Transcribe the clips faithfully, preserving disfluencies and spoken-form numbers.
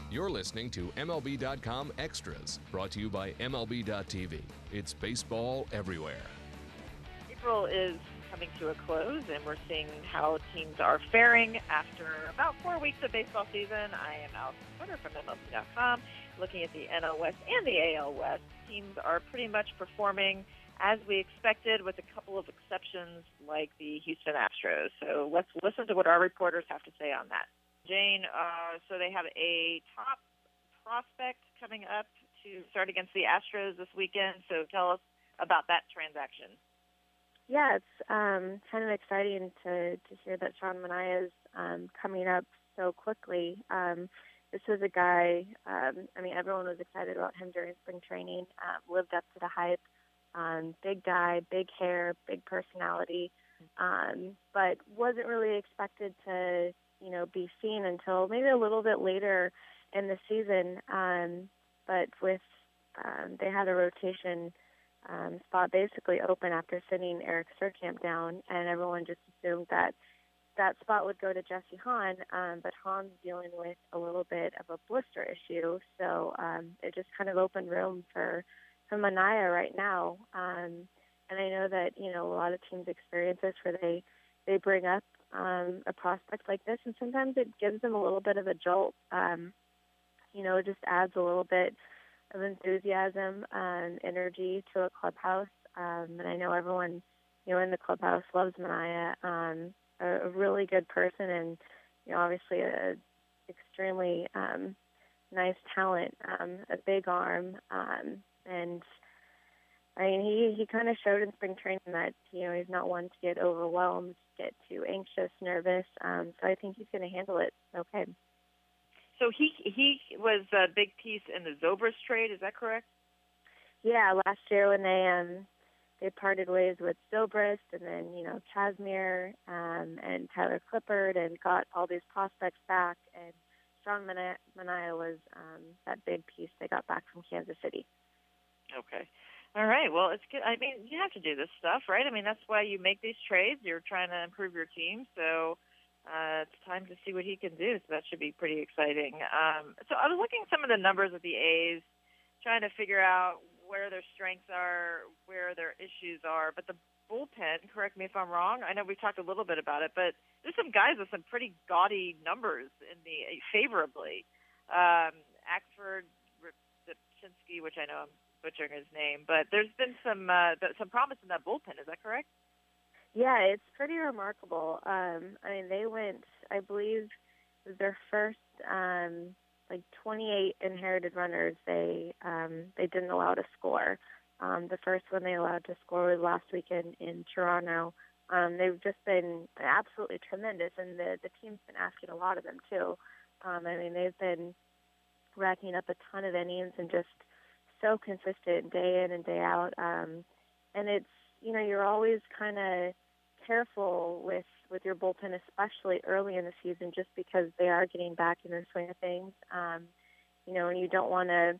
You're listening to M L B dot com Extras, brought to you by M L B dot T V. It's baseball everywhere. April is coming to a close, and we're seeing how teams are faring after about four weeks of baseball season. I am Allison Porter from M L B dot com, looking at the N L West and the A L West. Teams are pretty much performing as we expected, with a couple of exceptions like the Houston Astros. So let's listen to what our reporters have to say on that. Jane, uh, so they have a top prospect coming up to start against the Astros this weekend. So tell us about that transaction. Yeah, it's um, kind of exciting to, to hear that Sean Manaea is um, coming up so quickly. Um, this was a guy, um, I mean, everyone was excited about him during spring training, uh, lived up to the hype. Um, big guy, big hair, big personality, um, but wasn't really expected to, you know, be seen until maybe a little bit later in the season. Um, but with um, they had a rotation um, spot basically open after sitting Eric Surkamp down, and everyone just assumed that that spot would go to Jesse Hahn. Um, but Hahn's dealing with a little bit of a blister issue, so um, it just kind of opened room for. From Manaea right now, um, and I know that you know a lot of teams experience this where they they bring up um, a prospect like this, and sometimes it gives them a little bit of a jolt. Um, you know, it just adds a little bit of enthusiasm and energy to a clubhouse. Um, and I know everyone, you know, in the clubhouse loves Manaea, um, a, a really good person, and you know, obviously a extremely um, nice talent, um, a big arm. Um, And, I mean, he, he kind of showed in spring training that, you know, he's not one to get overwhelmed, get too anxious, nervous. Um, so I think he's going to handle it okay. So he he was a big piece in the Zobrist trade, is that correct? Yeah, last year when they um they parted ways with Zobrist and then, you know, Kazmir um, and Tyler Clippard and got all these prospects back. And Sean Manaea was um, that big piece they got back from Kansas City. Okay. All right. Well, it's good. I mean, you have to do this stuff, right? I mean, that's why you make these trades. You're trying to improve your team. So uh, it's time to see what he can do. So that should be pretty exciting. Um, so I was looking at some of the numbers of the A's, trying to figure out where their strengths are, where their issues are. But the bullpen, correct me if I'm wrong, I know we talked a little bit about it, but there's some guys with some pretty gaudy numbers in the favorably. Um, Axford, Ripczynski, which I know I'm butchering his name, but there's been some uh, some promise in that bullpen. Is that correct? Yeah, it's pretty remarkable. Um, I mean, they went, I believe, it was their first um, like twenty-eight inherited runners. They um, they didn't allow to score. Um, the first one they allowed to score was last weekend in Toronto. Um, they've just been absolutely tremendous, and the the team's been asking a lot of them too. Um, I mean, they've been racking up a ton of innings and just so consistent day in and day out. Um, and it's, you know, you're always kind of careful with, with your bullpen, especially early in the season, just because they are getting back in the swing of things. Um, you know, and you don't want to,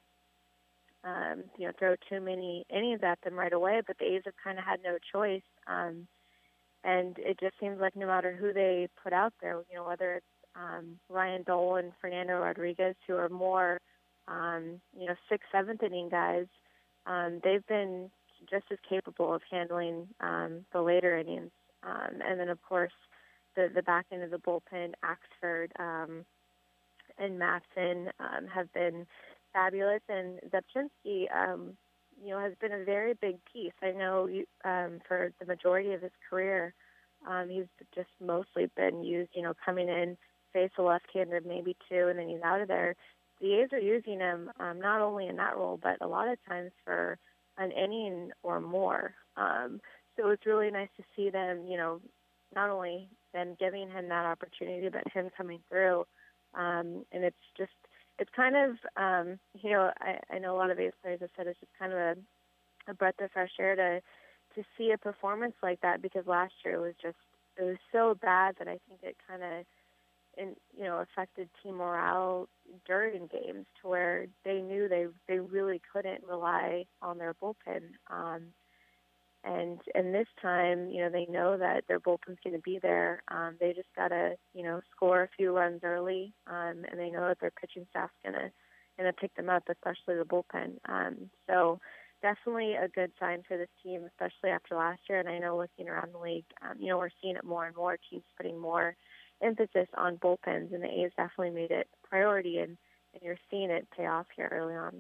um, you know, throw too many innings at them right away, but the A's have kind of had no choice. Um, and it just seems like no matter who they put out there, you know, whether it's um, Ryan Dole and Fernando Rodriguez, who are more Um, you know, sixth, seventh inning guys, um, they've been just as capable of handling um, the later innings. Um, and then, of course, the, the back end of the bullpen, Axford um, and Matson um, have been fabulous. And Ripczynski, um, you know, has been a very big piece. I know you, um, for the majority of his career, um, he's just mostly been used, you know, coming in, face a left-hander, maybe two, and then he's out of there. The A's are using him um, not only in that role, but a lot of times for an inning or more. Um, so it's really nice to see them, you know, not only them giving him that opportunity, but him coming through. Um, and it's just, it's kind of, um, you know, I, I know a lot of A's players have said it's just kind of a, a breath of fresh air to, to see a performance like that, because last year it was just, it was so bad that I think it kind of, and you know, affected team morale during games to where they knew they they really couldn't rely on their bullpen. Um, and and this time, you know, they know that their bullpen's going to be there. Um, they just got to, you know, score a few runs early, um, and they know that their pitching staff's going to going to pick them up, especially the bullpen. Um, so definitely a good sign for this team, especially after last year. And I know looking around the league, um, you know, we're seeing it more and more, teams putting more emphasis on bullpens, and the A's definitely made it a priority, and, and you're seeing it pay off here early on.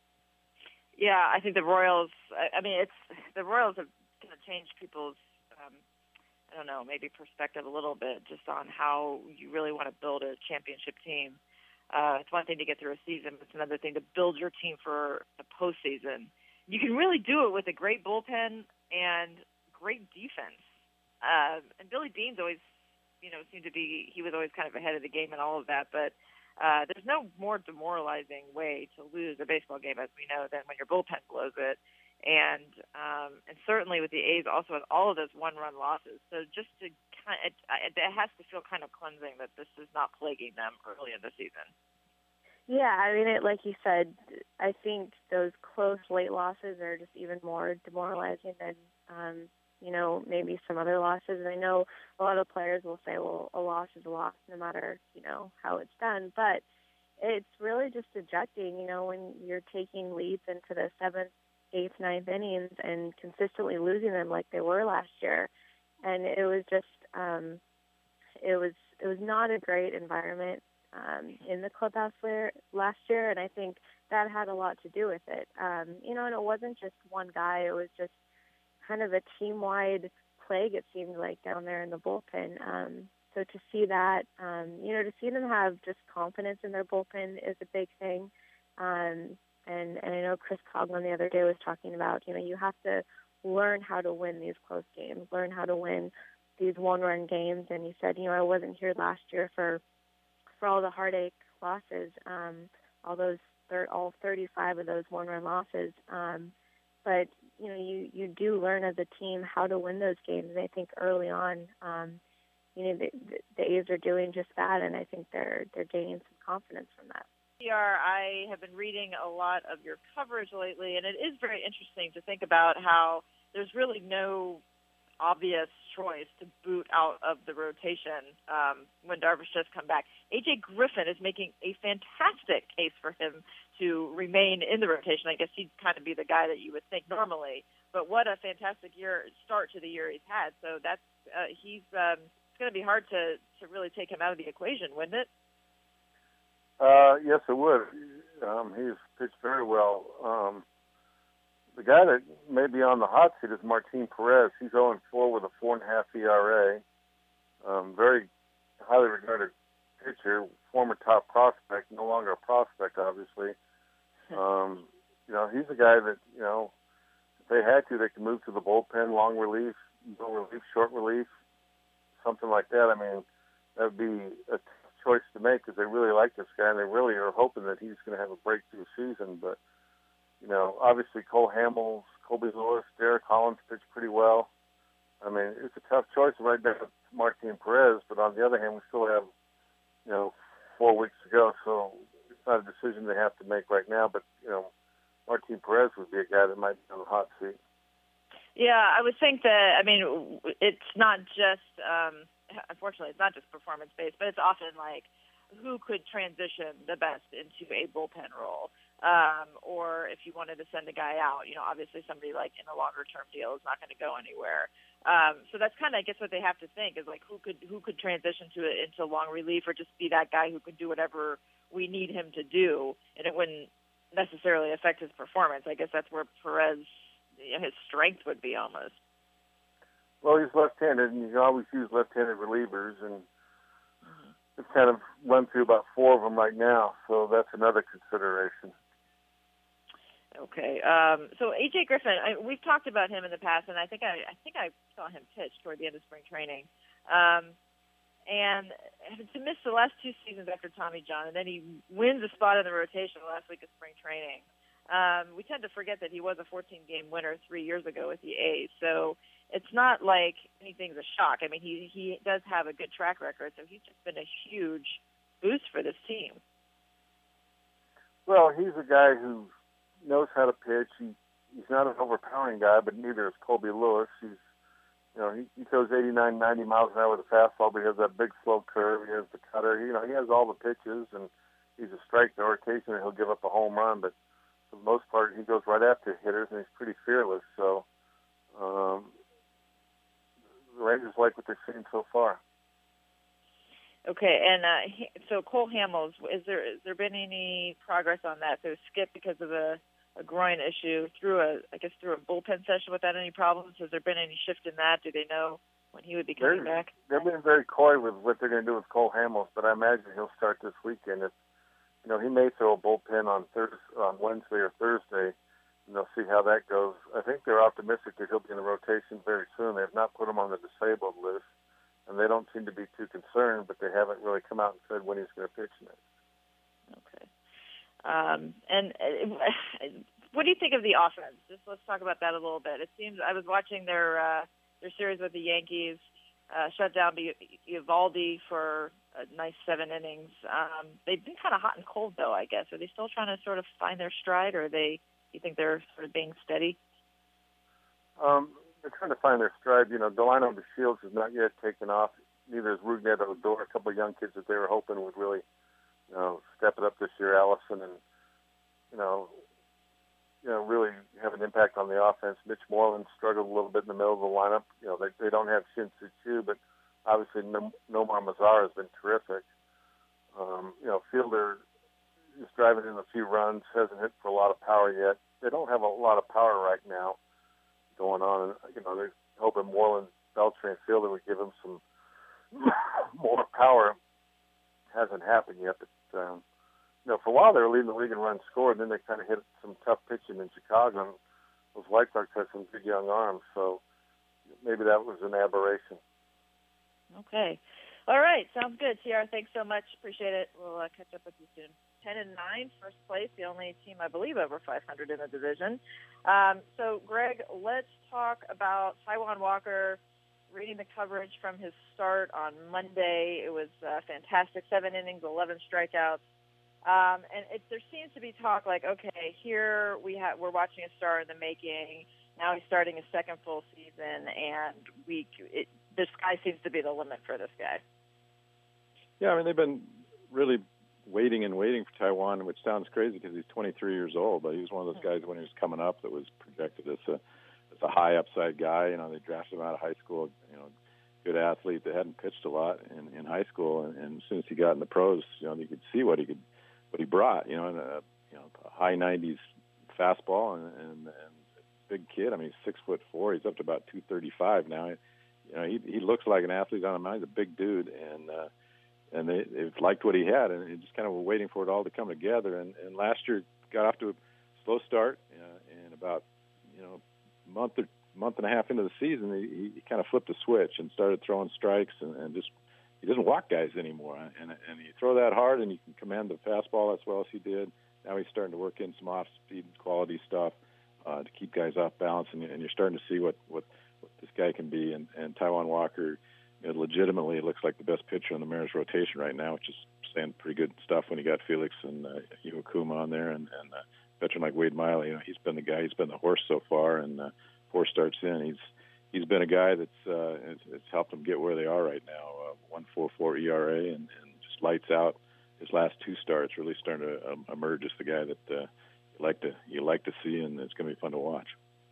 Yeah, I think the Royals, I, I mean, it's the Royals have kind of changed people's, um, I don't know, maybe perspective a little bit just on how you really want to build a championship team. Uh, it's one thing to get through a season, but it's another thing to build your team for the postseason. You can really do it with a great bullpen and great defense. Uh, and Billy Beane's always, you know, seemed to be, he was always kind of ahead of the game and all of that, but uh, there's no more demoralizing way to lose a baseball game, as we know, than when your bullpen blows it. And um, and certainly with the A's also with all of those one-run losses. So just to kind of, it, it has to feel kind of cleansing that this is not plaguing them early in the season. Yeah, I mean, it, like you said, I think those close late losses are just even more demoralizing than, um, you know, maybe some other losses. And I know a lot of players will say, well, a loss is a loss no matter, you know, how it's done. But it's really just ejecting, you know, when you're taking leads into the seventh, eighth, ninth innings and consistently losing them like they were last year. And it was just, um, it was, it was not a great environment um, in the clubhouse last year. And I think that had a lot to do with it. Um, you know, and it wasn't just one guy. It was just kind of a team-wide plague, it seemed like, down there in the bullpen. Um, so to see that, um, you know, to see them have just confidence in their bullpen is a big thing. Um, and, and I know Chris Coughlin the other day was talking about, you know, you have to learn how to win these close games, learn how to win these one-run games. And he said, you know, I wasn't here last year for for all the heartache losses, um, all those thir- all thirty-five of those one-run losses. Um, but you know, you, you do learn as a team how to win those games. And I think early on, um, you know, the, the A's are doing just that, and I think they're they're gaining some confidence from that. I have been reading a lot of your coverage lately, and it is very interesting to think about how there's really no obvious choice to boot out of the rotation um, when Darvish does come back. A J Griffin is making a fantastic case for him to remain in the rotation. I guess he'd kind of be the guy that you would think normally, but what a fantastic year start to the year he's had. So that's uh, he's um, it's going to be hard to, to really take him out of the equation, wouldn't it? Uh, yes, it would. Um, he's pitched very well. Um, the guy that may be on the hot seat is Martin Perez. He's oh and four with a four and a half E R A. Um, very highly regarded pitcher, former top prospect, no longer a prospect, obviously. Um, you know, he's a guy that, you know, if they had to, they could move to the bullpen, long relief, middle relief, short relief, something like that. I mean, that would be a choice to make because they really like this guy and they really are hoping that he's going to have a breakthrough season. But, you know, obviously Cole Hamels, Colby Lewis, Derek Collins pitched pretty well. I mean, it's a tough choice right now with Martin Perez, but on the other hand, we still have, you know, four weeks to go, so it's not a decision they have to make right now. But, you know, Martin Perez would be a guy that might be on the hot seat. Yeah, I would think that, I mean, it's not just, um, unfortunately, it's not just performance-based, but it's often like who could transition the best into a bullpen role. Um, or if you wanted to send a guy out, you know, obviously somebody like in a longer-term deal is not going to go anywhere. Um, so that's kind of, I guess, what they have to think is like who could who could transition to it into long relief or just be that guy who could do whatever we need him to do, and it wouldn't necessarily affect his performance. I guess that's where Perez, you know, his strength would be almost. Well, he's left-handed, and you can always use left-handed relievers, and mm-hmm. it's kind of run through about four of them right now, so that's another consideration. Okay, um, so A J Griffin, I, we've talked about him in the past, and I think I, I think I saw him pitch toward the end of spring training. Um, and to miss the last two seasons after Tommy John, and then he wins a spot in the rotation the last week of spring training. Um, we tend to forget that he was a fourteen-game winner three years ago with the A's, so it's not like anything's a shock. I mean, he he does have a good track record, so he's just been a huge boost for this team. Well, he's a guy who knows how to pitch. He he's not an overpowering guy, but neither is Colby Lewis. He's, you know, he, he throws eighty-nine, ninety miles an hour with a fastball, but he has that big slow curve. He has the cutter. You know, he has all the pitches, and he's a strike thrower. Occasionally he'll give up a home run, but for the most part, he goes right after hitters, and he's pretty fearless. So um, the Rangers like what they're seeing so far. Okay, and uh, he, so Cole Hamels, is there is there been any progress on that? So Skip, because of a, a groin issue, through a I guess through a bullpen session without any problems. Has there been any shift in that? Do they know when he would be coming they're, back? They're being very coy with what they're going to do with Cole Hamels, but I imagine he'll start this weekend. If, you know, he may throw a bullpen on Thursday, on Wednesday or Thursday, and they'll see how that goes. I think they're optimistic that he'll be in the rotation very soon. They have not put him on the disabled list, and they don't seem to be too concerned, but they haven't really come out and said when he's going to pitch next. Okay. Um, and uh, what do you think of the offense? Just let's talk about that a little bit. It seems I was watching their uh, their series with the Yankees, uh, shut down Eovaldi for a nice seven innings. Um, they've been kind of hot and cold, though, I guess. Are they still trying to sort of find their stride, or are they? You think they're sort of being steady? Um, they're trying to find their stride. You know, Delino DeShields has not yet taken off. Neither is Rougned Odor, a couple of young kids that they were hoping would really, you know, step it up this year. Allison and, you know, you know, really have an impact on the offense. Mitch Moreland struggled a little bit in the middle of the lineup. You know, they they don't have Shin Soo Choo, but obviously Nomar Mazara has been terrific. Um, you know, Fielder is driving in a few runs, hasn't hit for a lot of power yet. They don't have a lot of power right now going on. And, you know, they're hoping Moreland, Beltran, Fielder would give them some more power. Hasn't happened yet, but, um, you know, for a while they were leading the league in runs scored, and then they kind of hit some tough pitching in Chicago. And those White Sox had some good young arms, so maybe that was an aberration. Okay. All right. Sounds good. T R, thanks so much. Appreciate it. We'll uh, catch up with you soon. ten and nine, first place, the only team, I believe, over five hundred in the division. Um, so, Greg, let's talk about Taijuan Walker. Reading the coverage from his start on Monday, it was uh, fantastic. Seven innings, eleven strikeouts. Um, and it, there seems to be talk like, okay, here we ha- we're watching a star in the making. Now he's starting his second full season, and we it, the sky seems to be the limit for this guy. Yeah, I mean, they've been really waiting and waiting for Taijuan, which sounds crazy because he's twenty-three years old, but he was one of those guys when he was coming up that was projected as a as a high upside guy. You know, they drafted him out of high school, you know, good athlete that hadn't pitched a lot in, in high school, and, and as soon as he got in the pros, you know, you could see what he could what he brought. You know, in a you know a high nineties fastball and, and, and big kid. I mean, he's six foot four. He's up to about two thirty-five now. You know, he he looks like an athlete on the mound. He's a big dude, and uh, and they they've liked what he had, and they just kind of were waiting for it all to come together. And, and last year got off to a slow start, uh, and about you know month or month and a half into the season, he, he kind of flipped a switch and started throwing strikes, and, and just he doesn't walk guys anymore. And and you throw that hard, and you can command the fastball as well as he did. Now he's starting to work in some off-speed quality stuff uh, to keep guys off balance, and, and you're starting to see what, what, what this guy can be. And, and Taijuan Walker, you know, legitimately looks like the best pitcher in the Mariners rotation right now, which is saying pretty good stuff when you got Felix and uh, Iwakuma on there, and, and uh, a veteran like Wade Miley. You know, he's been the guy. He's been the horse so far, and uh, four starts in, he's he's been a guy that's uh, it's, it's helped them get where they are right now. Uh, one point four four E R A, and, and just lights out. His last two starts really starting to um, emerge as the guy that uh, you like to you like to see, and it's going to be fun to watch.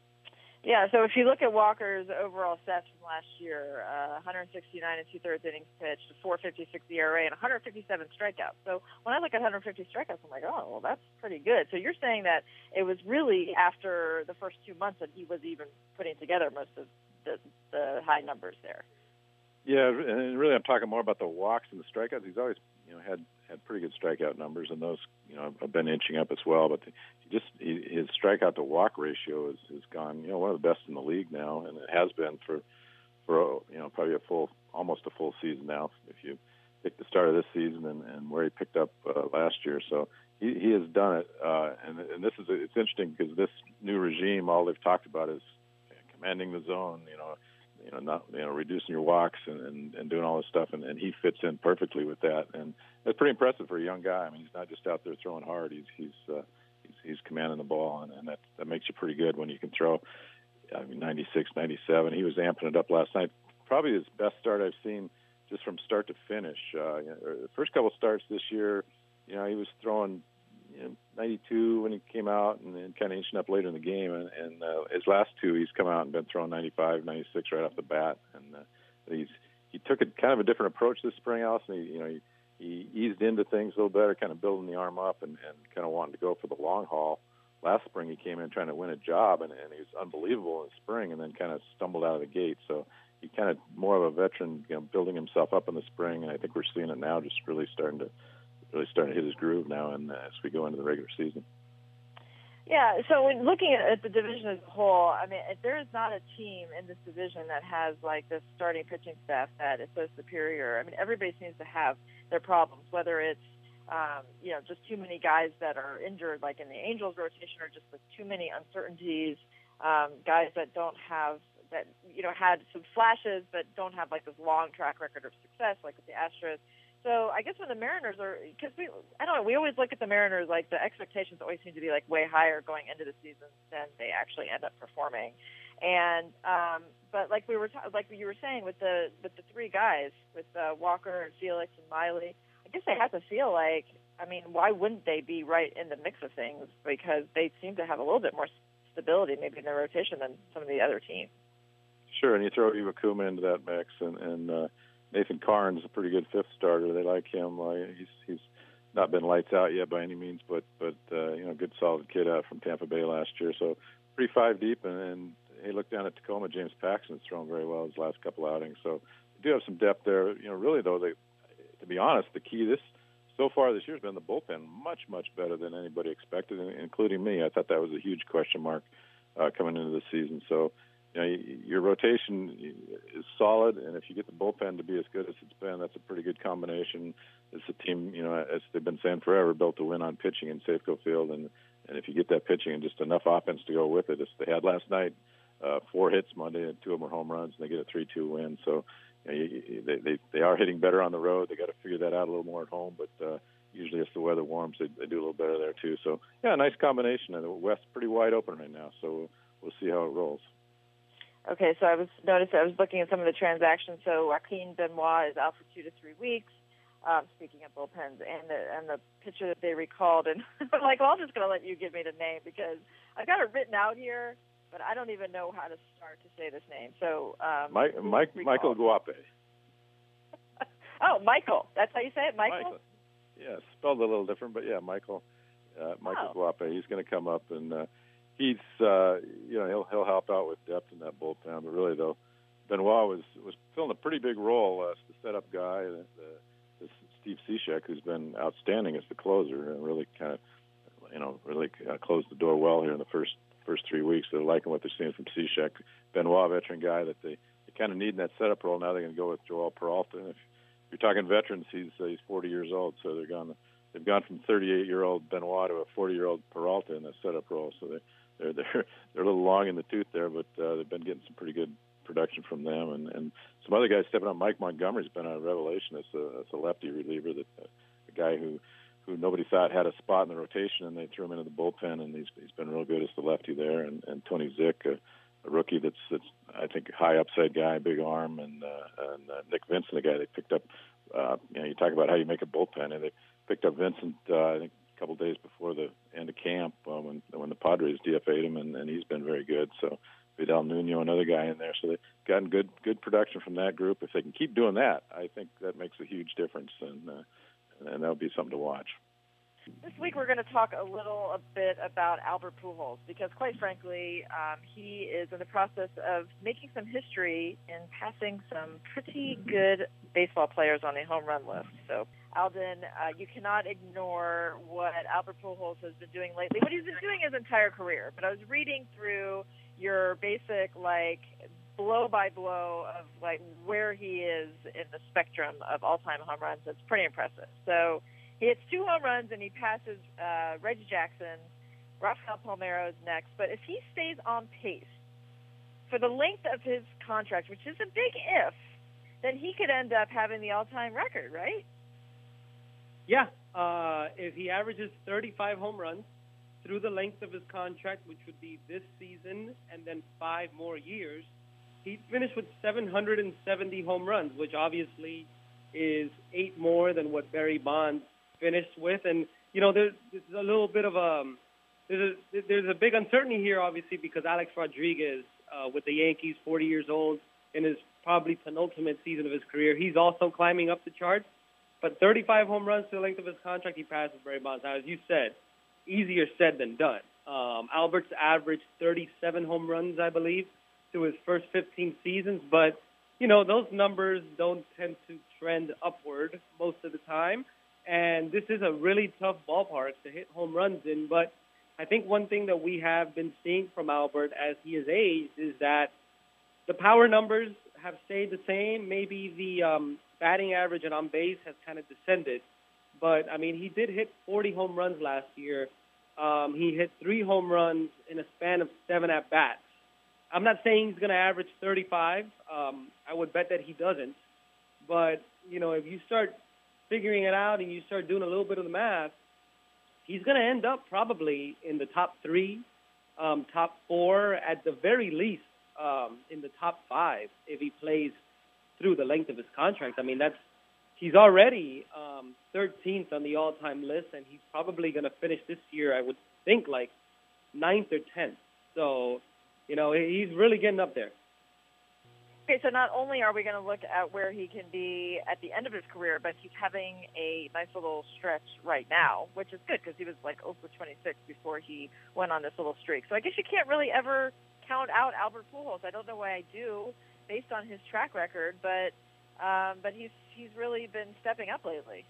Yeah, so if you look at Walker's overall stats from last year, uh, one sixty-nine and two-thirds innings pitched, four fifty-six E R A, and one fifty-seven strikeouts. So when I look at one fifty strikeouts, I'm like, oh, well, that's pretty good. So you're saying that it was really after the first two months that he was even putting together most of the, the high numbers there. Yeah, and really I'm talking more about the walks and the strikeouts. He's always, you know, had, had pretty good strikeout numbers, and those, you know, have been inching up as well. But he just he, his strikeout to walk ratio has is gone, you know, one of the best in the league now, and it has been for for you know probably a full, almost a full season now. If you pick the start of this season and, and where he picked up uh, last year, so he, he has done it. Uh, and and this is it's interesting because this new regime, all they've talked about is commanding the zone, you know. You know, not you know, reducing your walks and, and, and doing all this stuff, and, and he fits in perfectly with that, and that's pretty impressive for a young guy. I mean, he's not just out there throwing hard; he's he's uh, he's he's commanding the ball, and, and that that makes you pretty good when you can throw. I mean, ninety-six, ninety-seven. He was amping it up last night. Probably his best start I've seen just from start to finish. Uh, you know, the first couple starts this year, you know, he was throwing you know, ninety-two when he came out, and then kind of inching up later in the game. And, and uh, his last two, he's come out and been throwing ninety-five, ninety-six right off the bat. And uh, he's he took a kind of a different approach this spring, Allison. He, you know, he, he eased into things a little better, kind of building the arm up and, and kind of wanting to go for the long haul. Last spring, he came in trying to win a job, and, and he was unbelievable in the spring, and then kind of stumbled out of the gate. So he kind of more of a veteran, you know, building himself up in the spring, and I think we're seeing it now, just really starting to really starting to hit his groove now, and uh, as we go into the regular season. Yeah, so when looking at the division as a whole, I mean, there is not a team in this division that has like this starting pitching staff that is so superior. I mean, everybody seems to have their problems, whether it's um, you know just too many guys that are injured, like in the Angels rotation, or just with too many uncertainties, um, guys that don't have that you know had some flashes but don't have like this long track record of success, like with the Astros. So I guess when the Mariners are, because we, I don't know, we always look at the Mariners like the expectations always seem to be like way higher going into the season than they actually end up performing. And um, but like we were ta- like you were saying with the with the three guys with uh, Walker and Felix and Miley, I guess they have to feel like, I mean, why wouldn't they be right in the mix of things? Because they seem to have a little bit more stability maybe in their rotation than some of the other teams. Sure, and you throw Iwakuma into that mix, and and. Uh, Nathan Karn's a pretty good fifth starter. They like him. Uh, he's he's not been lights out yet by any means, but but uh, you know, good solid kid out from Tampa Bay last year. So pretty five deep. And, and hey, look down at Tacoma. James Paxton's thrown very well his last couple outings. So they do have some depth there. You know, really though, they to be honest, the key this so far this year has been the bullpen. Much much better than anybody expected, including me. I thought that was a huge question mark uh, coming into the season. So. You know, your rotation is solid, and if you get the bullpen to be as good as it's been, that's a pretty good combination. It's a team, you know, as they've been saying forever, built to win on pitching in Safeco Field, and, and if you get that pitching and just enough offense to go with it, as they had last night, uh, four hits Monday, and two of them were home runs, and they get a three two win. So you know, you, they, they they are hitting better on the road. They got to figure that out a little more at home, but uh, usually as the weather warms, they, they do a little better there too. So yeah, nice combination, and the West's pretty wide open right now. So we'll see how it rolls. Okay, so I was noticed I was looking at some of the transactions. So Joaquin Benoit is out for two to three weeks. Um, speaking of bullpens, and the and the pitcher that they recalled, and I'm like, well, I'm just going to let you give me the name because I've got it written out here, but I don't even know how to start to say this name. So um, Mike, Mike Michael Guape. Oh, Michael. That's how you say it, Michael. Michael. Yeah, spelled a little different, but yeah, Michael. Uh, Michael oh. Guape. He's going to come up and. Uh, He's, uh, you know, he'll he'll help out with depth in that bullpen. But really, though, Benoit was was filling a pretty big role as the setup guy. The, the, the Steve Cishek, who's been outstanding as the closer, and really kind of, you know, really uh, closed the door well here in the first first three weeks. They're liking what they're seeing from Cishek. Benoit, veteran guy that they, they kind of need in that setup role. Now they're going to go with Joel Peralta. And if you're talking veterans, he's uh, he's forty years old, so they're gone. They've gone from thirty-eight-year-old Benoit to a forty-year-old Peralta in that setup role. So they. They're they're they're a little long in the tooth there, but uh, they've been getting some pretty good production from them, and, and some other guys stepping up. Mike Montgomery's been a revelation as a, as a lefty reliever, that uh, a guy who, who nobody thought had a spot in the rotation, and they threw him into the bullpen, and he's he's been real good as the lefty there. And, and Tony Zick, a, a rookie that's that's I think a high upside guy, big arm, and uh, and uh, Nick Vincent, a guy they picked up. Uh, you know, you talk about how you make a bullpen, and they picked up Vincent. Uh, I think. Couple of days before the end of camp uh, when when the Padres D F A'd him, and, and he's been very good. So Vidal Nuno, another guy in there. So they've gotten good good production from that group. If they can keep doing that, I think that makes a huge difference, and uh, and that'll be something to watch. This week we're going to talk a little a bit about Albert Pujols because, quite frankly, um, he is in the process of making some history in passing some pretty good baseball players on the home run list. So, Alden, uh, you cannot ignore what Albert Pujols has been doing lately, what he's been doing his entire career. But I was reading through your basic, like, blow-by-blow of, like, where he is in the spectrum of all-time home runs. It's pretty impressive. So, he hits two home runs, and he passes uh, Reggie Jackson. Rafael Palmeiro is next. But if he stays on pace for the length of his contract, which is a big if, then he could end up having the all-time record, right? Yeah. Uh, if he averages thirty-five home runs through the length of his contract, which would be this season and then five more years, he'd finish with seven hundred seventy home runs, which obviously is eight more than what Barry Bonds finished with. And, you know, there's, there's a little bit of a there's a, there's a big uncertainty here, obviously, because Alex Rodriguez, uh, with the Yankees, forty years old, in his probably penultimate season of his career, he's also climbing up the charts. But thirty-five home runs to the length of his contract, he passes Barry Bonds. Now, as you said, easier said than done. Um, Albert's averaged thirty-seven home runs, I believe, through his first fifteen seasons. But, you know, those numbers don't tend to trend upward most of the time. And this is a really tough ballpark to hit home runs in. But I think one thing that we have been seeing from Albert as he has aged is that the power numbers have stayed the same. Maybe the um, batting average and on base has kind of descended. But, I mean, he did hit forty home runs last year. Um, he hit three home runs in a span of seven at-bats. I'm not saying he's going to average thirty-five. Um, I would bet that he doesn't. But, you know, if you start figuring it out and you start doing a little bit of the math, he's going to end up probably in the top three, um, top four, at the very least um, in the top five if he plays through the length of his contract. I mean, that's he's already um, thirteenth on the all-time list, and he's probably going to finish this year, I would think, like ninth or tenth. So, you know, he's really getting up there. Okay, so not only are we going to look at where he can be at the end of his career, but he's having a nice little stretch right now, which is good because he was like oh for twenty-six before he went on this little streak. So I guess you can't really ever count out Albert Pujols. I don't know why I do based on his track record, but um, but he's he's really been stepping up lately.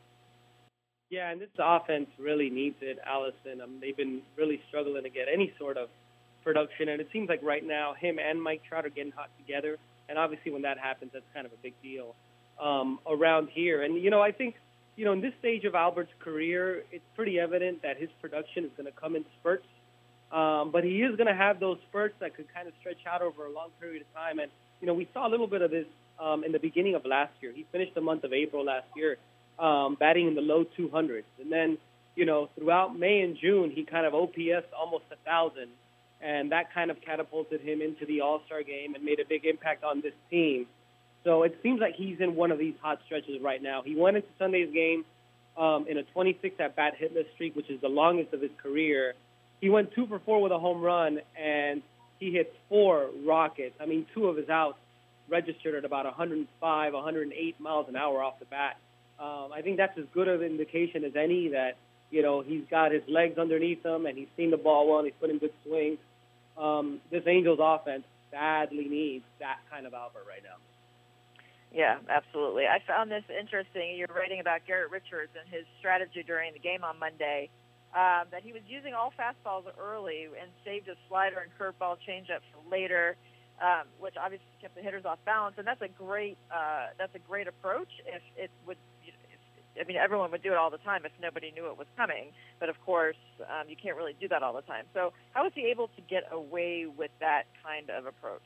Yeah, and this offense really needs it, Allison. Um, they've been really struggling to get any sort of production, and it seems like right now him and Mike Trout are getting hot together. And obviously when that happens, that's kind of a big deal um, around here. And, you know, I think, you know, in this stage of Albert's career, it's pretty evident that his production is going to come in spurts. Um, but he is going to have those spurts that could kind of stretch out over a long period of time. And, you know, we saw a little bit of this um, in the beginning of last year. He finished the month of April last year um, batting in the low two hundreds. And then, you know, throughout May and June, he kind of O P S'd almost one thousand. And that kind of catapulted him into the All-Star game and made a big impact on this team. So it seems like he's in one of these hot stretches right now. He went into Sunday's game um, in a twenty-six at-bat hitless streak, which is the longest of his career. He went two for four with a home run, and he hit four rockets. I mean, two of his outs registered at about one hundred five, one hundred eight miles an hour off the bat. Um, I think that's as good of an indication as any that, you know, he's got his legs underneath him and he's seen the ball well and he's putting good swings. Um, this Angels offense badly needs that kind of Albert right now. Yeah, absolutely. I found this interesting. You're writing about Garrett Richards and his strategy during the game on Monday, um, that he was using all fastballs early and saved his slider and curveball changeup for later, um, which obviously kept the hitters off balance. And that's a great uh, that's a great approach. If it would, I mean, everyone would do it all the time if nobody knew it was coming. But, of course, um, you can't really do that all the time. So how was he able to get away with that kind of approach?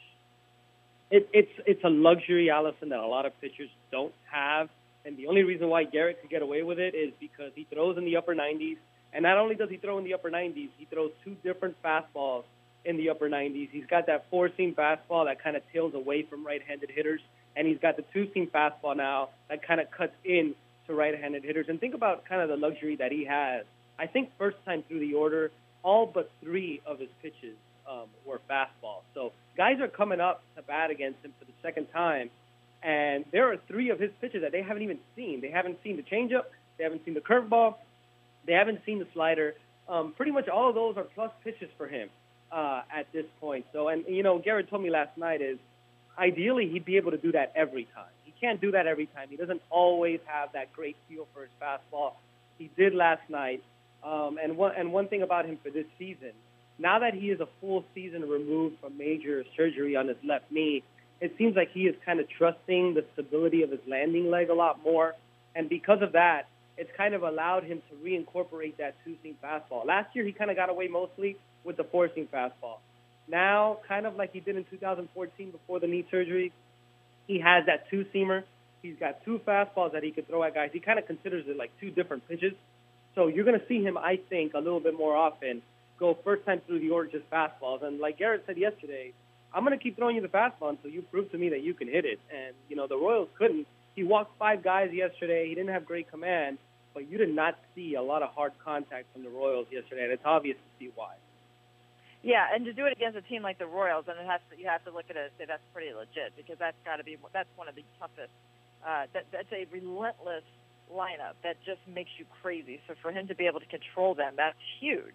It, it's it's a luxury, Allison, that a lot of pitchers don't have. And the only reason why Garrett could get away with it is because he throws in the upper nineties. And not only does he throw in the upper nineties, he throws two different fastballs in the upper nineties. He's got that four-seam fastball that kind of tails away from right-handed hitters. And he's got the two-seam fastball now that kind of cuts in to right-handed hitters. And think about kind of the luxury that he has. I think first time through the order, all but three of his pitches um, were fastballs. So guys are coming up to bat against him for the second time, and there are three of his pitches that they haven't even seen. They haven't seen the changeup, they haven't seen the curveball, they haven't seen the slider. Um, pretty much all of those are plus pitches for him uh, at this point. So, and you know, Garrett told me last night is ideally he'd be able to do that every time. He can't do that every time. He doesn't always have that great feel for his fastball. He did last night. Um, and one and one thing about him for this season, now that he is a full season removed from major surgery on his left knee, it seems like he is kind of trusting the stability of his landing leg a lot more. And because of that, it's kind of allowed him to reincorporate that two-seam fastball. Last year, he kind of got away mostly with the four-seam fastball. Now, kind of like he did in two thousand fourteen before the knee surgery, he has that two-seamer. He's got two fastballs that he could throw at guys. He kind of considers it like two different pitches. So you're going to see him, I think, a little bit more often go first time through the order just fastballs. And like Garrett said yesterday, I'm going to keep throwing you the fastball until you prove to me that you can hit it. And, you know, the Royals couldn't. He walked five guys yesterday. He didn't have great command, but you did not see a lot of hard contact from the Royals yesterday, and it's obvious to see why. Yeah, and to do it against a team like the Royals, and it has to, you have to look at it and say that's pretty legit, because that's got to be that's one of the toughest. Uh, that that's a relentless lineup that just makes you crazy. So for him to be able to control them, that's huge.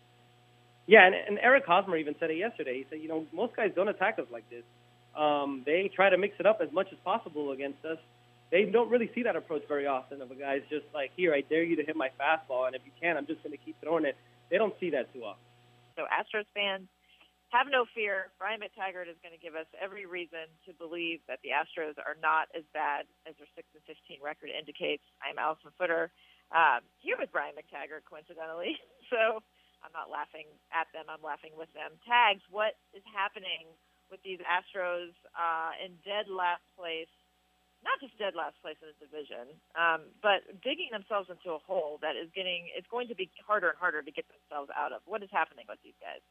Yeah, and, and Eric Hosmer even said it yesterday. He said, you know, most guys don't attack us like this. Um, they try to mix it up as much as possible against us. They don't really see that approach very often of a guy's just like, here, I dare you to hit my fastball, and if you can, I'm just going to keep throwing it. They don't see that too often. So Astros fans, have no fear. Brian McTaggart is going to give us every reason to believe that the Astros are not as bad as their six and fifteen record indicates. I'm Allison Footer, um, here with Brian McTaggart, coincidentally. So I'm not laughing at them. I'm laughing with them. Tags, what is happening with these Astros uh, in dead last place? Not just dead last place in the division, um, but digging themselves into a hole that is getting, it's going to be harder and harder to get themselves out of. What is happening with these guys?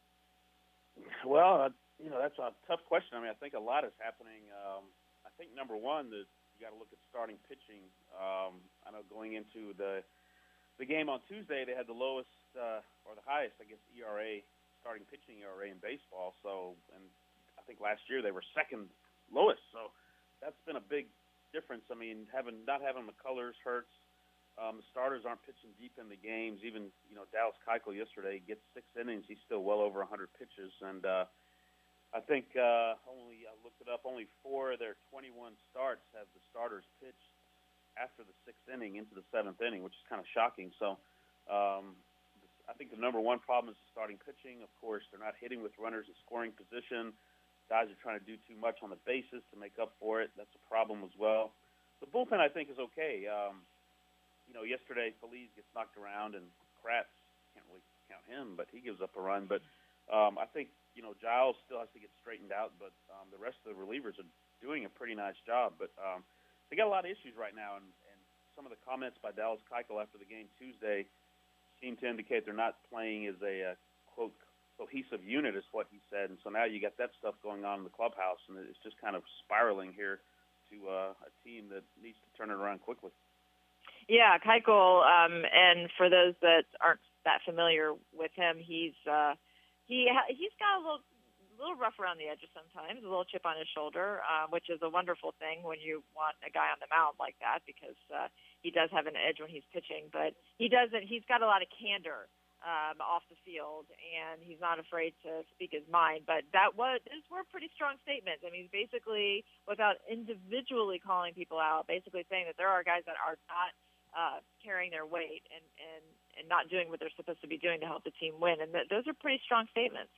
Well, uh, you know, that's a tough question. I mean, I think a lot is happening. Um, I think, number one, that you got to look at starting pitching. Um, I know going into the the game on Tuesday, they had the lowest uh, or the highest, I guess, E R A, starting pitching E R A in baseball. So, and I think last year they were second lowest. So that's been a big difference. I mean, having not having McCullers hurts. Um, the starters aren't pitching deep in the games. Even, you know, Dallas Keuchel yesterday gets six innings. He's still well over one hundred pitches. And uh, I think uh, only, I looked it up, only four of their twenty-one starts have the starters pitched after the sixth inning into the seventh inning, which is kind of shocking. So um, I think the number one problem is the starting pitching. Of course, they're not hitting with runners in scoring position. Guys are trying to do too much on the bases to make up for it. That's a problem as well. The bullpen, I think, is okay. Um, you know, yesterday Feliz gets knocked around, and Kratz, can't really count him, but he gives up a run. But um, I think, you know, Giles still has to get straightened out, but um, the rest of the relievers are doing a pretty nice job. But um, they got a lot of issues right now, and, and some of the comments by Dallas Keuchel after the game Tuesday seem to indicate they're not playing as a, uh, quote, cohesive unit is what he said. And so now you got that stuff going on in the clubhouse, and it's just kind of spiraling here to uh, a team that needs to turn it around quickly. Yeah, Keuchel, um, and for those that aren't that familiar with him, he's uh, he ha- he's got a little little rough around the edges sometimes, a little chip on his shoulder, uh, which is a wonderful thing when you want a guy on the mound like that, because uh, he does have an edge when he's pitching. But he doesn't. He's got a lot of candor Um, off the field, and he's not afraid to speak his mind. But that was these were pretty strong statements. I mean, basically, without individually calling people out, basically saying that there are guys that are not uh, carrying their weight and, and, and not doing what they're supposed to be doing to help the team win. And th- those are pretty strong statements.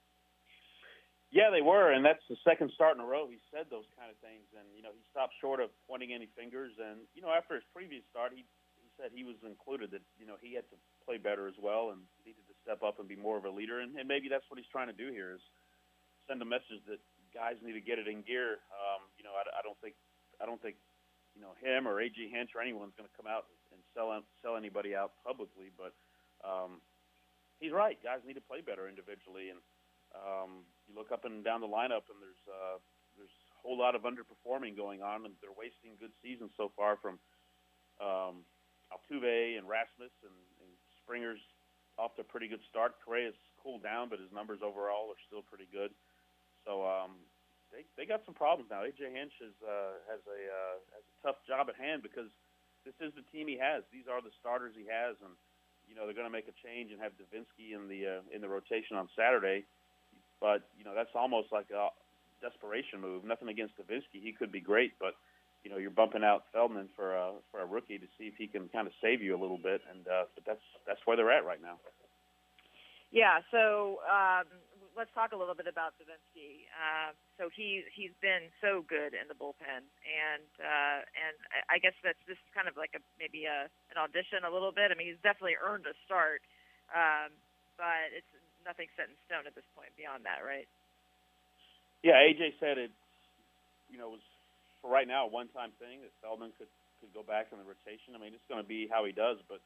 Yeah, they were, and that's the second start in a row he said those kind of things. And, you know, he stopped short of pointing any fingers. And, you know, after his previous start, he said he was included, that, you know, he had to play better as well and needed to step up and be more of a leader. And, and maybe that's what he's trying to do here, is send a message that guys need to get it in gear. Um, you know, I, I don't think, I don't think, you know, him or A J Hinch or anyone's going to come out and sell sell anybody out publicly. But um, he's right. Guys need to play better individually. And um, you look up and down the lineup, and there's uh, there's a whole lot of underperforming going on, and they're wasting good seasons so far from um, Altuve and Rasmus, and, and Springer's off to a pretty good start. Correa's cooled down, but his numbers overall are still pretty good. So um, they they got some problems now. A J Hinch is, uh, has a uh, has a tough job at hand, because this is the team he has. These are the starters he has, and you know they're going to make a change and have Davinsky in the uh, in the rotation on Saturday. But you know that's almost like a desperation move. Nothing against Davinsky; he could be great, but you know, you're bumping out Feldman for a for a rookie to see if he can kind of save you a little bit, and uh, but that's that's where they're at right now. Yeah. So um, let's talk a little bit about Davinsky. Uh, so he he's been so good in the bullpen, and uh, and I guess that's this is kind of like a maybe a an audition a little bit. I mean, he's definitely earned a start, um, but it's nothing set in stone at this point beyond that, right? Yeah, A J said it. You know, it was, for right now, a one-time thing that Feldman could, could go back in the rotation. I mean, it's going to be how he does, but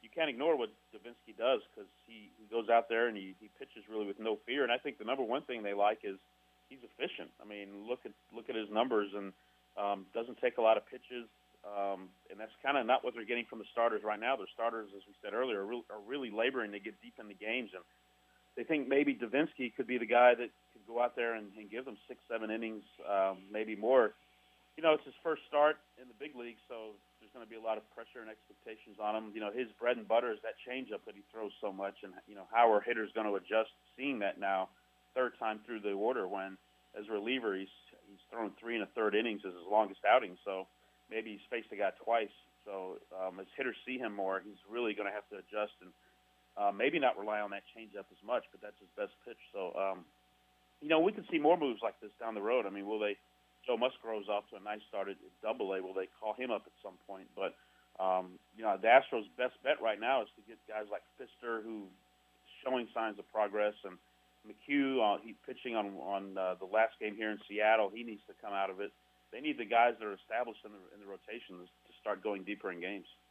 you can't ignore what Davinsky does because he, he goes out there and he, he pitches really with no fear. And I think the number one thing they like is he's efficient. I mean, look at look at his numbers and um, doesn't take a lot of pitches. Um, and that's kind of not what they're getting from the starters right now. Their starters, as we said earlier, are, re- are really laboring to get deep in the games. And they think maybe Davinsky could be the guy that could go out there and, and give them six, seven innings, um, maybe more. You know, it's his first start in the big league, so there's going to be a lot of pressure and expectations on him. You know, his bread and butter is that changeup that he throws so much, and, you know, how are hitters going to adjust seeing that now, third time through the order, when as a reliever he's he's thrown three and a third innings as his longest outing, so maybe he's faced a guy twice. So um, as hitters see him more, he's really going to have to adjust and uh, maybe not rely on that changeup as much, but that's his best pitch. So, um, you know, we could see more moves like this down the road. I mean, will they – Joe Musgrove's off to a nice start at Double A. Will they call him up at some point? But, um, you know, the Astros' best bet right now is to get guys like Pfister, who is showing signs of progress, and McHugh, uh, he's pitching on on uh, the last game here in Seattle. He needs to come out of it. They need the guys that are established in the in the rotations to start going deeper in games.